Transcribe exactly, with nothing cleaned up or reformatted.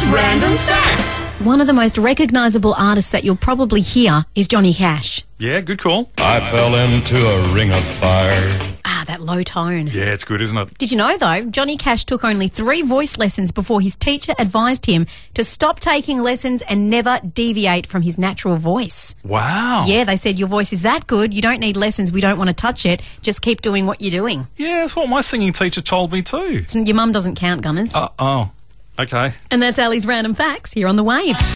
Random Facts. One of the most recognisable artists that you'll probably hear is Johnny Cash. Yeah, good call. I fell into a ring of fire. Ah, that low tone. Yeah, it's good, isn't it? Did you know, though, Johnny Cash took only three voice lessons before his teacher advised him to stop taking lessons and never deviate from his natural voice. Wow. Yeah, they said, your voice is that good, you don't need lessons, we don't want to touch it, just keep doing what you're doing. Yeah, that's what my singing teacher told me too. So your mum doesn't count, Gunners. Uh, oh, okay. And that's Ali's Random Facts here on The Wave.